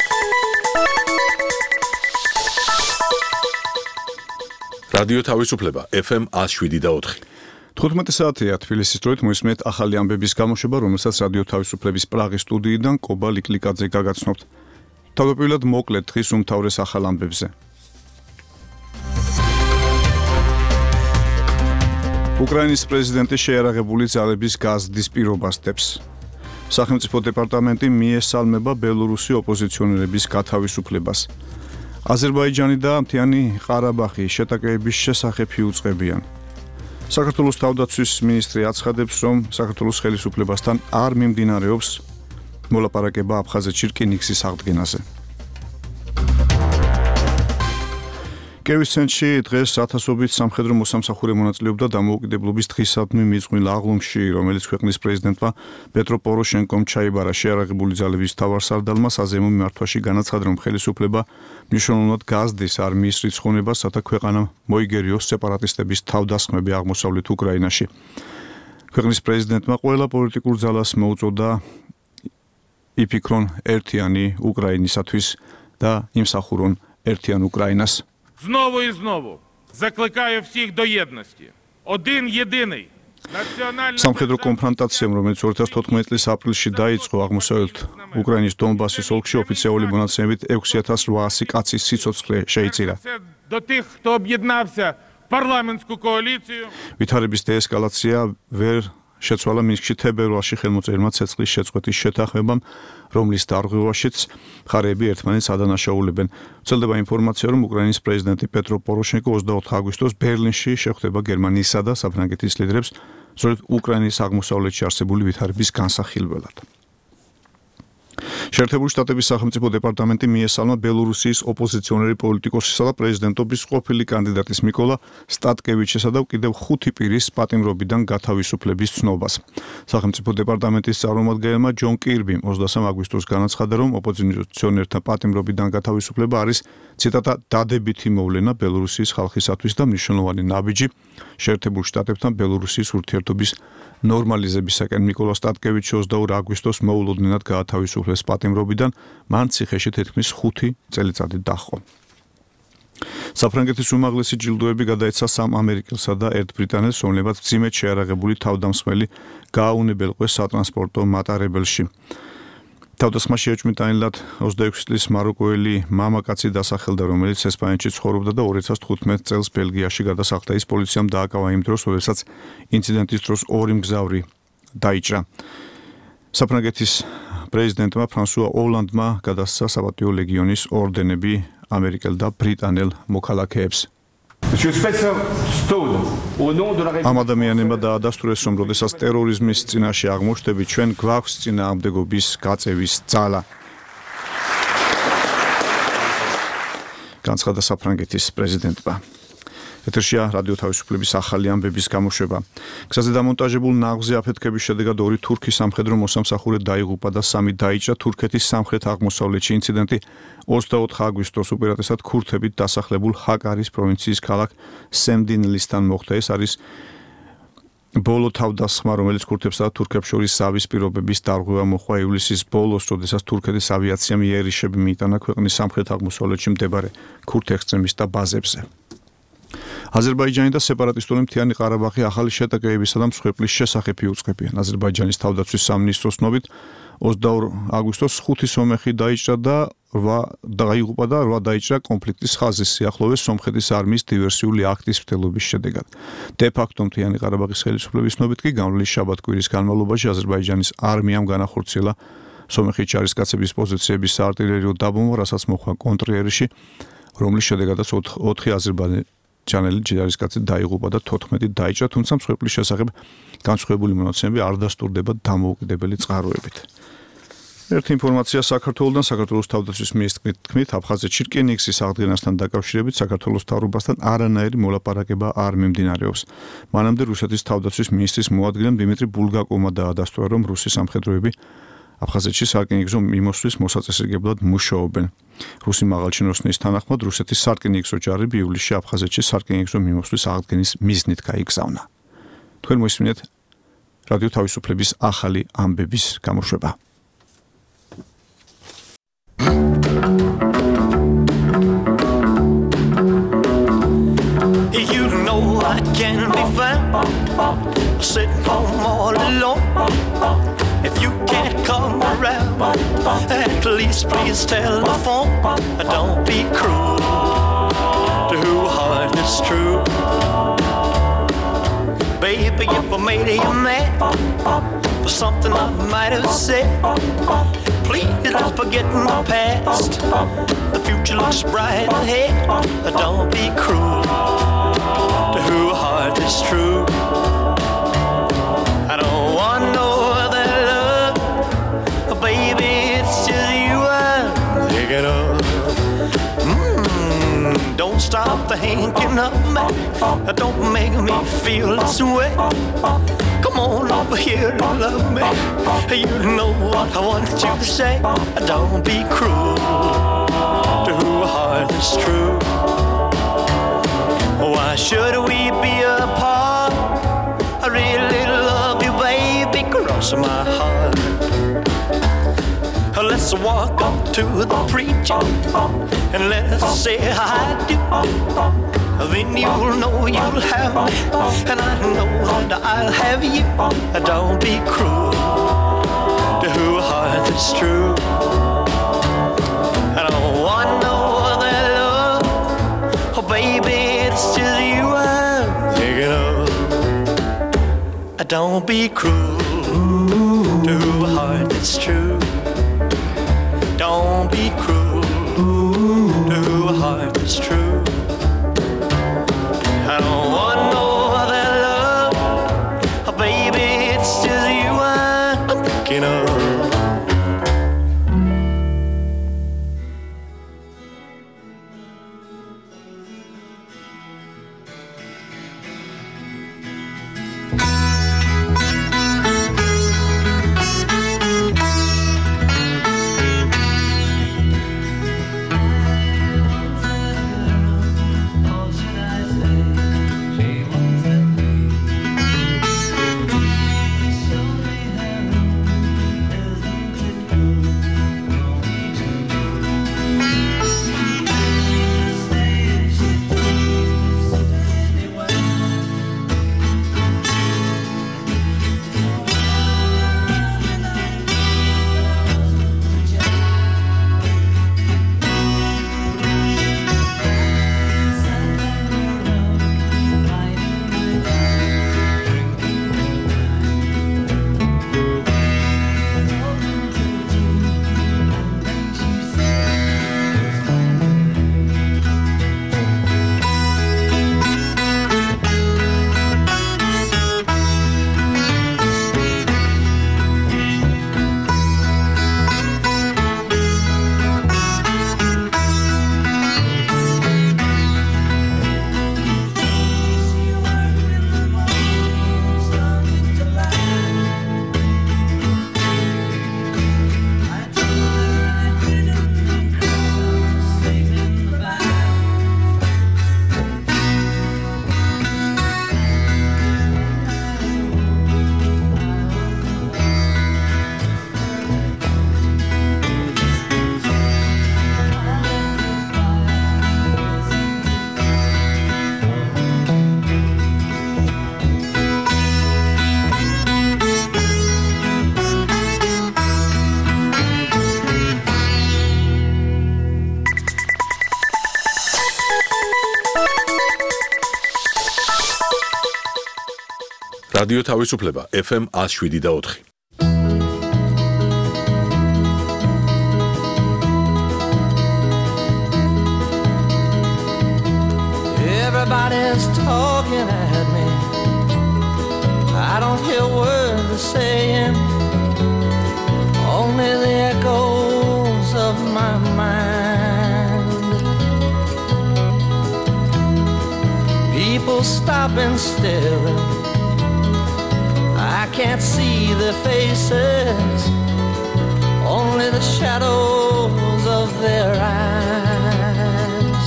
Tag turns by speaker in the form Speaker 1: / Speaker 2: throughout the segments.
Speaker 1: რადიო თავისუფლება FM 107.4.
Speaker 2: 15 საათია თბილისის დროით მოისმენთ ახალი ამბების გამოშვება, რომელსაც რადიო თავისუფლების პრაღის სტუდიიდან კობა ლიკლიკაძე გაგაცნობთ. თავდაპირველად მოკლედ დღის უმთავრეს ახალ ამბებზე. უკრაინის პრეზიდენტი შეიარაღებული ძალების გაზრდის პირობას დებს. სახელმწიფო დეპარტამენტი მიესალმება ბელორუსი ოპოზიციონერების გათავისუფლებას. აზერბაიჯანი და მთიანი ყარაბაღი შეტაკების შესახებ იუწყებიან. საქართველოს თავდაცვის მინისტრი აცხადებს, რომ საქართველოს ხელისუფლებასთან არ მიმდინარეობს მოლაპარაკება აფხაზეთში რკინიგზის აღდგენაზე. კიევის ცენტრში დღეს ათასობით სამხედრო მოსამსახურე მონაწილეობდა დამოუკიდებლობის დღისადმი მიძღვნილ აღლუმში, რომელიც ქვეყნის პრეზიდენტმა პეტრო პოროშენკომ ჩაიბარა. შეიარაღებული ძალების მთავარსარდალმა საზეიმო მიმართვაში განაცხადა, რომ ხელისუფლება მნიშვნელოვნად გაზრდის არმიის რიცხოვნებას, რათა ქვეყანამ მოიგერიოს სეპარატისტების თავდასხმები აღმოსავლეთ უკრაინაში. ქვეყნის პრეზიდენტმა ყველა პოლიტიკურ ძალას მოუწოდა იფიქრონ ერთიანი უკრაინისათვის და იმსახურონ ერთიან უკრაინას.
Speaker 3: Знову і знову закликаю всіх до єдності. Один єдиний національний
Speaker 2: სამხედრო კონფრონტაციამ, რომელიც 2014 წლის აპრილში დაიწყო აღმოსავლეთ უკრაინის დონბასის ოლქში, ოფიციალური მონაცემებით 6800 კაცის სიცოცხლე შეიწირა.
Speaker 3: До тих, хто об'єднався в парламентську коаліцію.
Speaker 2: ვითარების დეესკალაცია ვერ შეცვალა მინსკში თებერვალში ხელმოწერილმა ცეცხლის შეწყვეტის შეთანხმებამ, რომლის დარღვევაშიც მხარეები ერთმანეთს ადანაშაულებენ. ვრცელდება ინფორმაცია, რომ უკრაინის პრეზიდენტი პეტრო პოროშენკო 24 აგვისტოს ბერლინში შეხვდება გერმანიისა და საფრანგეთის ლიდერებს, სწორედ უკრაინის აღმოსავლეთში არსებული ვითარების განსახილველად. შეერთებული შტატების სახელმწიფო დეპარტამენტი მიესალმა ბელორუსიის ოპოზიციონერი პოლიტიკოსისა და პრეზიდენტობის ყოფილი კანდიდატის მიკოლა სტატკევიჩისა და კიდევ 5 პირის პატიმრობიდან გათავისუფლების ცნობას. სახელმწიფო დეპარტამენტის წარმომადგენელმა ჯონ კირბიმ 23 აგვისტოს განაცხადა, რომ ოპოზიციონერთა პატიმრობიდან გათავისუფლება არის ციტატა დადებითი მოვლენა ბელორუსიის ხალხისათვის და მნიშვნელოვანი ნაბიჯი შეერთებულ შტატებთან ბელორუსიის ურთიერთობის ნორმალიზებისაკენ. მიკოლა სტატკევიჩი 22 აგვისტოს მოულოდნელად გაათავისუფლეს პატიმრობიდან, მან ციხეში თითქმის 5 წელიწადი დაჰყო. საფრანგეთის უმაღლესი ჯილდოები გადაეცა 3 ამერიკელსა და 1 ბრიტანელს, რომლებიც მძიმედ შეიარაღებული თავდამსხმელი გააუნებელყვეს სატრანსპორტო მატარებელში. თავდასხმა შეეჭვმიტანილად 26 წლის მაროკოელი მამაკაცი დასახელდა, რომელიც ესპანეთში ცხოვრობდა და 2015 წელს ბელგიაში გადასახლდა. ის პოლიციამ დააკავა იმ დროს, როდესაც ინციდენტის დროს 2 მგზავრი დაიჭრა. საფრანგეთის პრეზიდენტმა ფრანსუა ოლანდმა გადასცა საპატიო ლეგიონის ორდენები ამერიკელ და ბრიტანელ მოქალაქეებს. ამ ადამიანებმა დაადასტურეს, რომ როდესაც ტერორიზმის წინაშე აღმოჩნდებით, ჩვენ გვაქვს წინააღმდეგობის გაწევის ძალა. განცხადა საფრანგეთის პრეზიდენტმა. ეთერშია რადიო თავისუფლების ახალი ამბების გამოშვება. გზაზე დამონტაჟებულ ნაღვზე აფეთქების შედეგად 2 თურქი სამხედრო მოსამსახურე დაიღუპა და 3 დაიჭრა. თურქეთის სამხრეთ აღმოსავლეთში ინციდენტი 24 აგვისტოს უპირატესად ქურთებით დასახლებულ ჰაკარის პროვინციის ქალაქ სემდინლისთან მოხდა. ეს არის ბოლო თავდასხმა, რომელიც ქურთებსა და თურქებს შორის ზავის პირობების დარღვევა მოხდა ივლისის ბოლოს, როდესაც თურქეთის ავიაციამ იერიშები მიიტანა ქვეყნის სამხრეთ აღმოსავლეთში მდებარე ქურთ ექსტრემისტთა ბაზებზე. აზერბაიჯანი და სეპარატისტული მთიანი ყარაბაღი ახალი შეტაკებისა და მსხვერპლის შესახებ იუწყებიან. აზერბაიჯანის თავდაცვის სამინისტროს ცნობით 22 აგვისტოს 5 სომეხი დაიჭრა და 8 დაიღუპა და 8 დაიჭრა კონფლიქტის ხაზის სიახლოვეს სომხეთის არმიის დივერსიული აქტის მცდელობის შედეგად. დე-ფაქტო მთიანი ყარაბაღის ხელისუფლების ცნობით კი გამრავლი შაბათ-კვირის განმავლობაში აზერბაიჯანის არმიამ განახორციელა სომეხი ჯარისკაცების პოზიციების საარტილერიო დაბომბვა, რასაც მოხდა კონტრიერიში, რომლის შედეგადაც 4 აზერბაიჯანელი ჯარისკაცი დაიღუპა და 14 დაიჭრა, თუმცა მსხვერპლის შესახებ განსხვავებული მონაცემები არ დასტურდება დამოუკიდებელი წყაროებით. ერთი ინფორმაცია საქართველოსთან. საქართველოს თავდაცვის მინისტრის თქმით, აფხაზეთში რკინიგზის აღდგენასთან დაკავშირებით საქართველოს მთავრობასთან არანაირი მოლაპარაკება არ მიმდინარეობს. მანამდე რუსეთის თავდაცვის მინისტრის მოადგილემ დიმიტრი ბულგაკოვმა დაადასტურა, რომ რუსი სამხედროები აფხაზეთში სარკინიგზო მიმოსვლის მოსაწესრიგებლად მუშაობენ. რუსი მაღალჩინოსნის თანახმად რუსეთის სარკინიგზო ჯარები ივლისში აფხაზეთში სარკინიგზო მიმოსვლის აღდგენის მიზნით გაიგზავნა. თქვენ მოისმინეთ რადიო თავისუფლების ახალი ამბების გამოშვება.
Speaker 4: can be found sitting home all alone. If you can't come around, at least please telephone. Don't be cruel to whose heart is true. Baby, if I made you mad for something I might have said, please don't forget my past. The future looks bright ahead. Don't be cruel to whose heart is true. I don't want no other love, baby, it's just you I'm thinking of. Don't stop thinking of me. Don't make me feel this way. Come on over here and love me. You know what I want you to say. Don't be cruel to whose heart is true. Why should we be apart? I really love you, baby, cross my heart. Let's walk up to the preacher and let's say I do. Then you'll know you'll have me, and I know that I'll have you. Don't be cruel to whose heart is true. I don't want no other love, oh baby, it's just you I'm thinking of. Don't be cruel to whose heart is true. Don't be cruel to whose heart is true. I don't want no other love, oh baby, it's just you I'm thinking of.
Speaker 1: რადიო თავისუფლება FM 107.4.
Speaker 5: Everybody's talking at me. I don't hear words they're saying, only the echoes of my mind. People stop and stare. I can't see their faces, only the shadows of their eyes.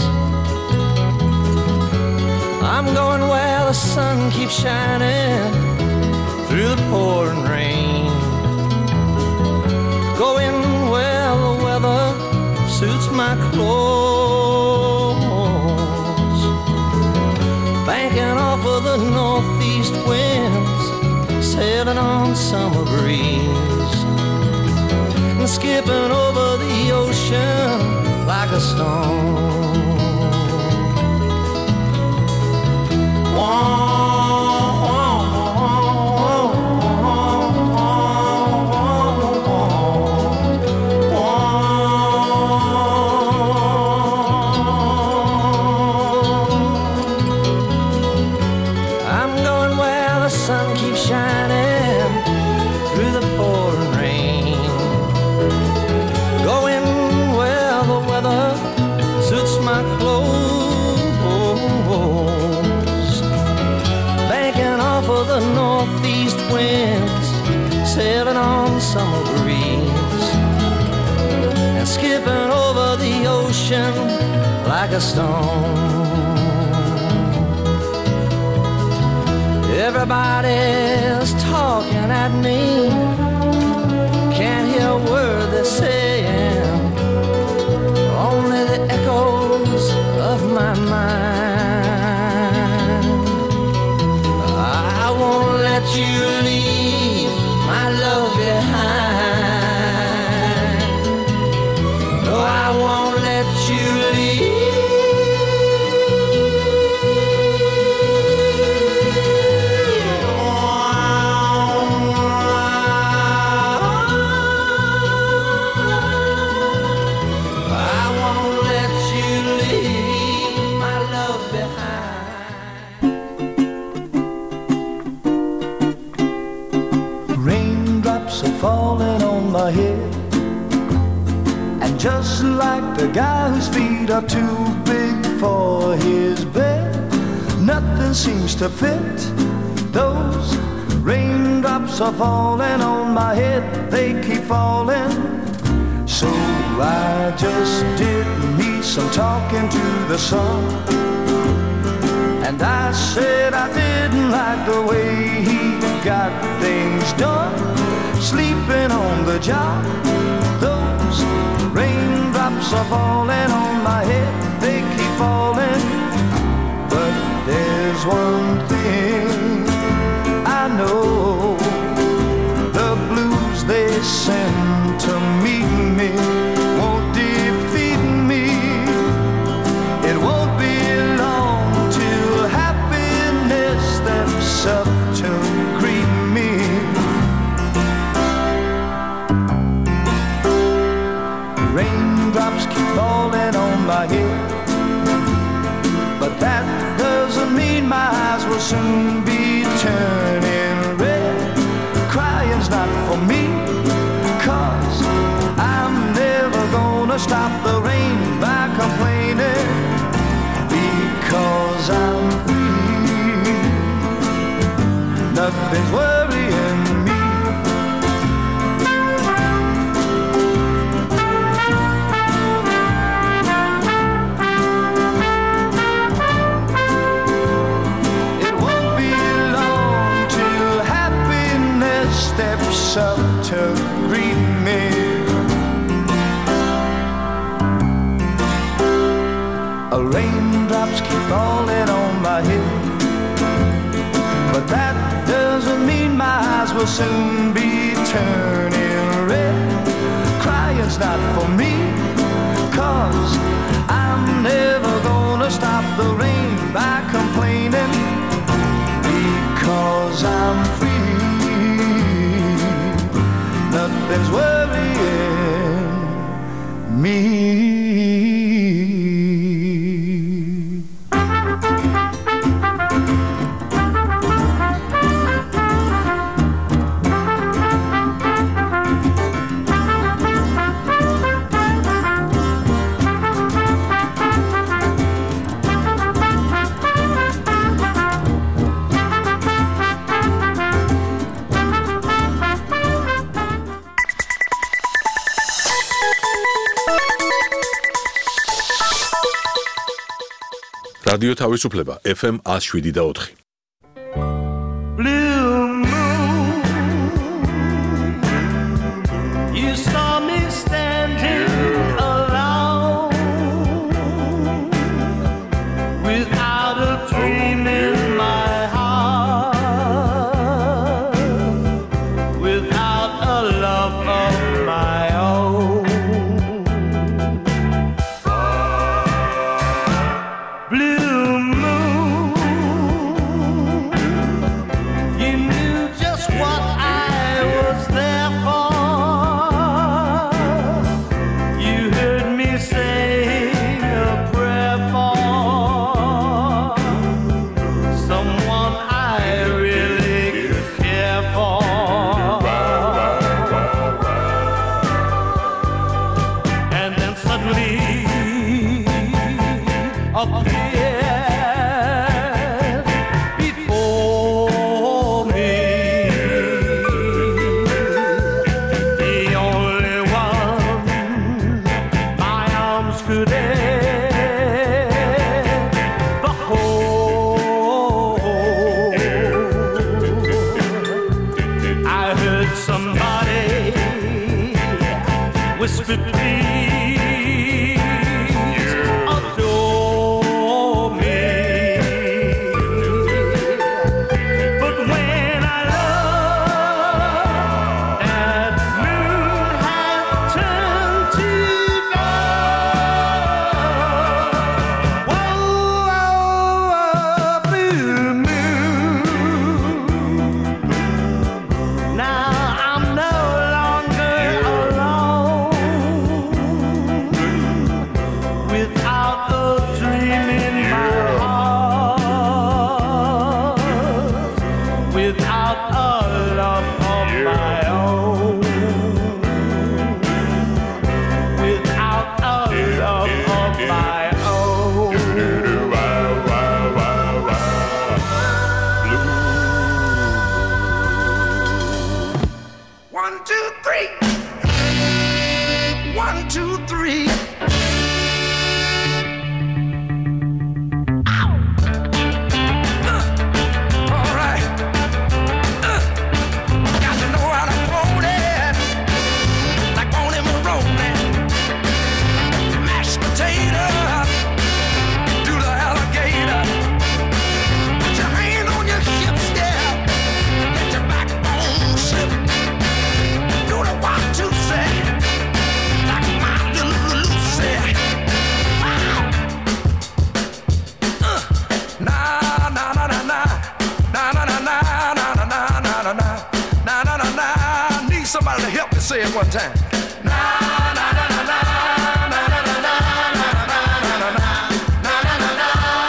Speaker 5: I'm going where the sun keeps shining through the pouring rain, going where the weather suits my clothes, banking off of the the northeast winds, sailing on summer breeze, and skipping over the ocean like a stone. Sailing on summer breeze and skipping over the ocean like a stone. Everybody's talking at me, can't hear a word they're saying, only the echoes of my mind. I won't let you leave my love behind. No, I won't let you leave. I won't let you leave my love behind.
Speaker 6: Raindrops are falling on my head, and just like the guy whose feet are too big for his bed, nothing seems to fit. Those raindrops are falling on my head, they keep falling. So I just did me some talking to the sun, and I said I didn't like the way he got things done, sleeping on the job. Those raindrops are falling on my head, they keep falling. But there's one thing I know, the blues they send to meet me won't defeat me. It won't be long till happiness steps up to greet me. Raindrops keep falling on my head, but that doesn't mean my eyes will soon be turning red. Crying's not for me, 'cause I'm never gonna stop the rain by complaining, because I'm free. Nothing's worrying me. It won't be long till happiness steps up to greet me. Raindrops keep falling on my head, but that doesn't mean my eyes will soon be turning red. Crying's not for me, 'cause I'm never gonna stop the rain by complaining, because I'm free. Nothing's worrying me.
Speaker 1: რადიო თავისუფლება FM 107.4.
Speaker 4: Blue moon, you saw me standing alone, without a dream in my heart.
Speaker 5: appeared before me. The only one my arms could ever hold. I heard somebody whisper, please adore me. But when I looked, that moon had turned to gold. Whoa, blue moon. Now I'm no longer alone, without a dream in my heart, without a love of my own, without a love of my own.
Speaker 6: 1, 2, 3. 1, 2, 3. All right. Got to know how to hold it, like Bonnie Maroney. Mashed potato, do the alligator. Put your hand on your hips, yeah. Let your backbone slip. Do the 1, 2, say, like my little Lucy. Wow. Na na na na na na na na na na na na na na na na na na. Need somebody to help me say it one time. Na na na na na na na na na na na na na na na.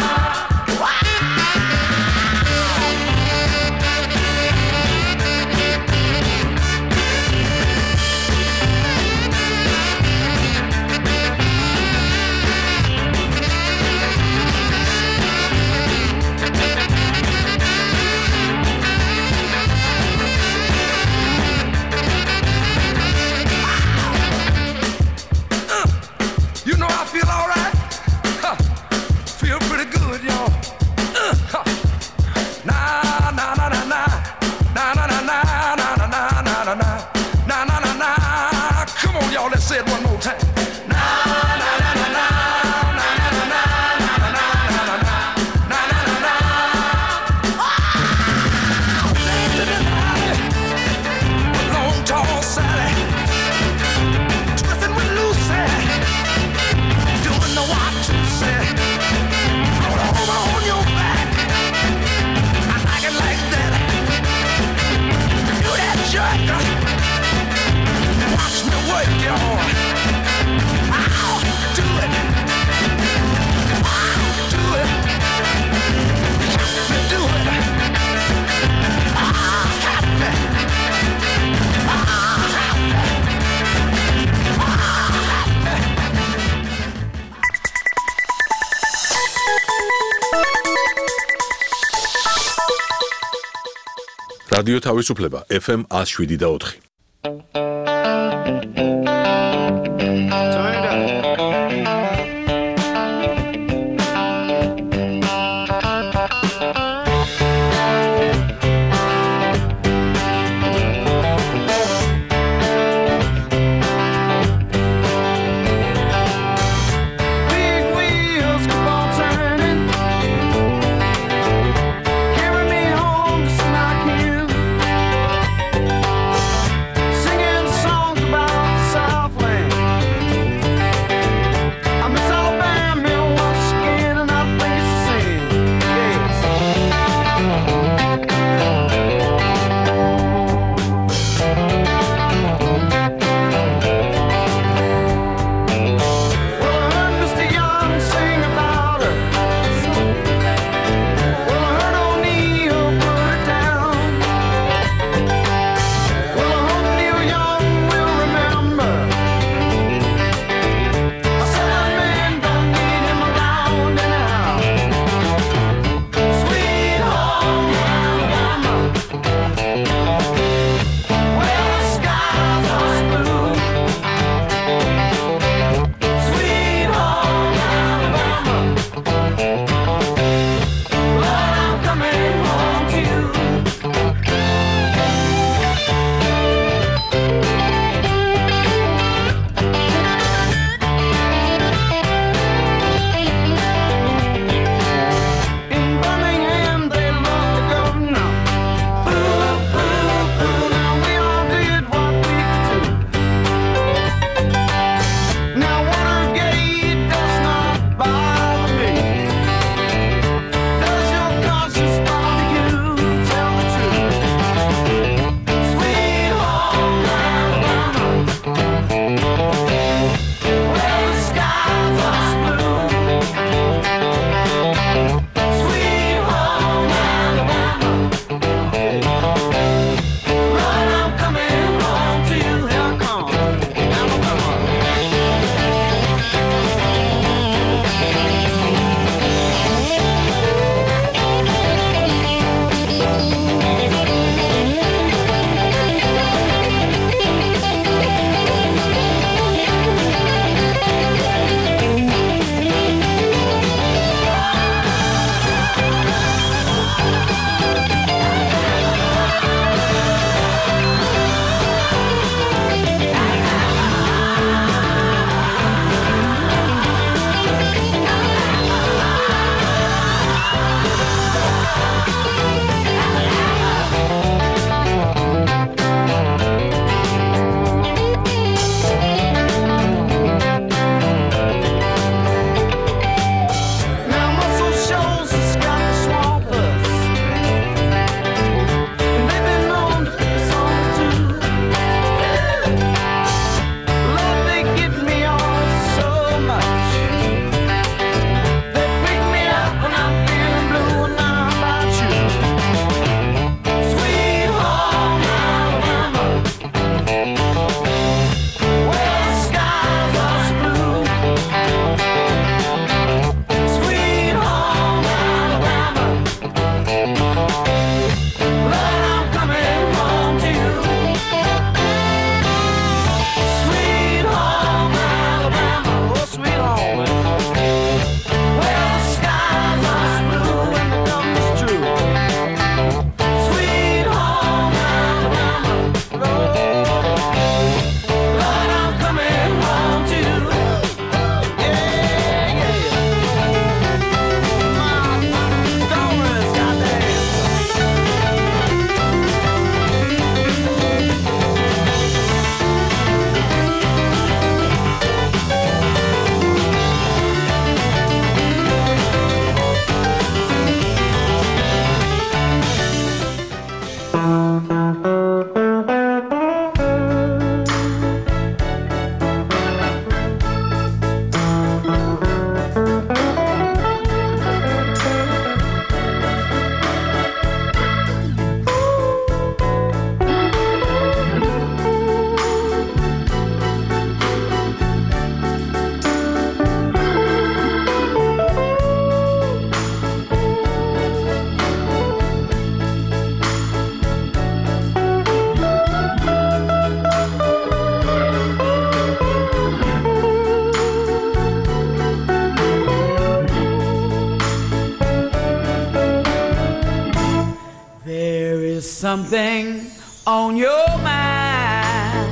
Speaker 6: You know I feel all right. Huh. Feel pretty good, y'all. Huh. Na na na na na na na na na na na na na na na na na na na. Come on, y'all. Let's say it one more time. Na na na na na na na na na na na na na na na. Dancing in the alley with Long Tall Sally, twisting with Lucy. Doing the 1, 2, say. Roll over on your back. I like it like that. Do that jerk. Watch me work, y'all. Ow, do it. Ow, do it. Help me do it. Ah, help me. Ah, help me. Ah, help me.
Speaker 1: რადიო თავისუფლება FM 107.4.
Speaker 5: Big wheels keep on turning, carry me home just like you. something on your mind.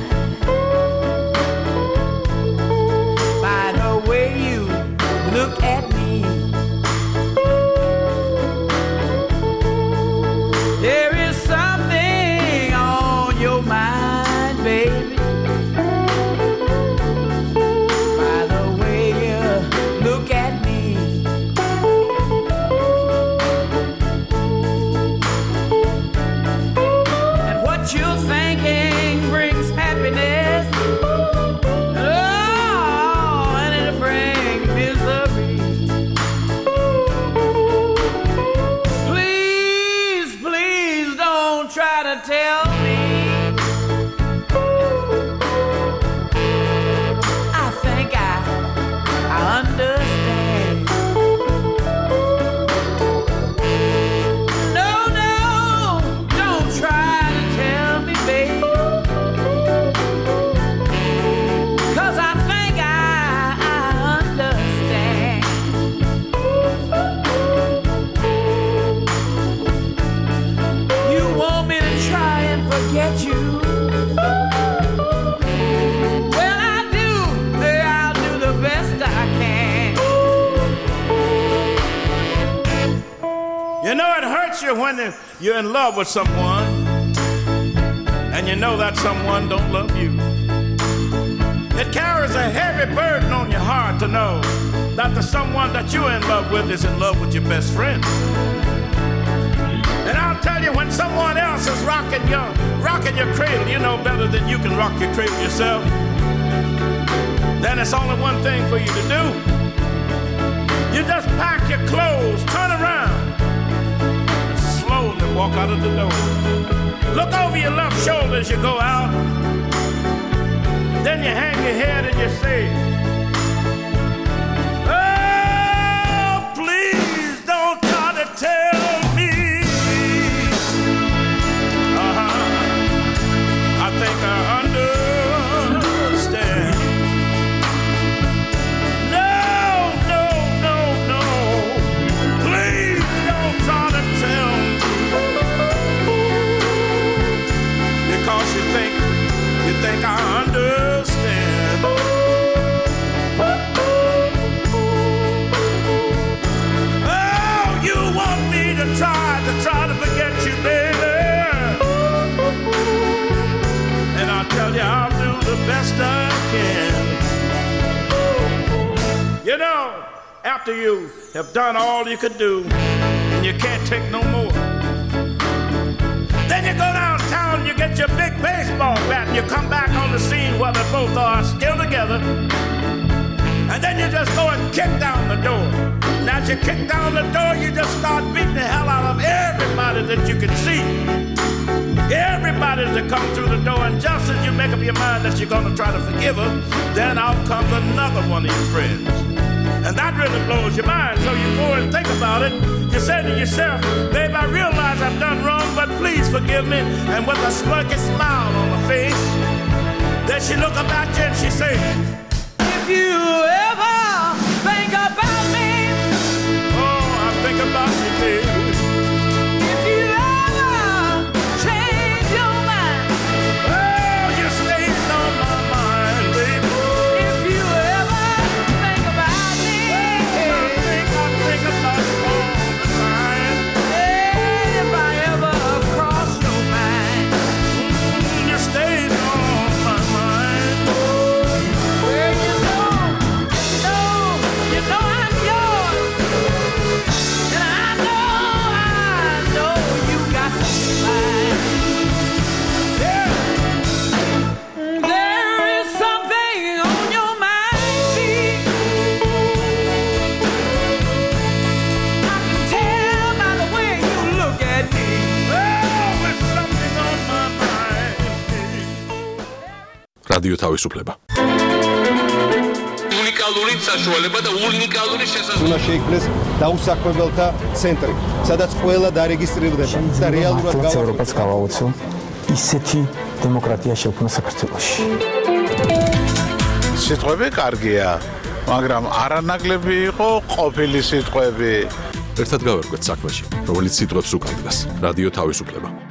Speaker 5: By the way you look at me, there is something on your mind, baby. By the way you look at me. And what you're thinking brings happiness. Oh, and it'll bring misery. Please, please don't try to tell me. I think I understand. No, no, don't try to tell me, babe. 'Cause I think I understand. You want me to try and forget you? Well, I'll do the best I can.
Speaker 7: You know, it hurts you when you're in love with someone and you know that someone don't love you. It carries a heavy burden on your heart to know that the someone that you're in love with is in love with your best friend. And I'll tell you, when someone else is rocking your cradle, you know better than you can rock your cradle yourself. Then it's only one thing for you to do. You just pack your clothes, turn around, and slowly walk out of the door. Look over your left shoulder as you go out. Then you hang your head and you say, oh, please don't try to tell me. I think I understand. No, no, no, no. Please don't try to tell me. Because you think I understand. Oh, you want me to try to forget you, baby. And I'll tell you, I'll do the best I can. You know, after you have done all you could do and you can't take no more, then you go downtown and you get your big baseball bat and you come back on the scene where they both are still together. And then you just go and kick down the door. And as you kick down the door, you just start beating the hell out of everybody that you can see. Everybody that comes through the door, and just as you make up your mind that you're going to try to forgive her, then out comes another one of your friends. And that really blows your mind, so you go and think about it. You say to yourself, babe, I realize I've done wrong, but please forgive me. And with a smirky smile on her face, then she look up at you and she say,
Speaker 5: If you ever think about me,
Speaker 7: oh, I think about you, baby.
Speaker 5: if you ever change your mind,
Speaker 7: Oh, you stayed on my mind, baby.
Speaker 5: if you ever think about me,
Speaker 7: I think about you all the time.
Speaker 5: if I ever cross your mind,
Speaker 7: You stayed on my mind.
Speaker 5: well, you know I'm yours, and I know you got mine. There is something on your mind, babe. I can tell by the way you look at me.
Speaker 7: Oh, there's something on my mind.
Speaker 1: რადიო თავისუფლება.
Speaker 8: უნიკალური საშუალება და უნიკალური შესაძლებლობა.
Speaker 9: უნდა შეიქმნეს დაუსაქმებელთა ცენტრი, სადაც ყველა დარეგისტრირდება და რეალურად
Speaker 10: ევროპას გავაოცო ისეთი დემოკრატია შექმნა საქართველოში.
Speaker 11: სიტყვები კარგია, მაგრამ არანაკლები იყო ყოფილი სიტყვები.
Speaker 1: ერთად გავერკვეთ საქმეში, რომელიც სიტყვებს უკან დგას. რადიო თავისუფლება.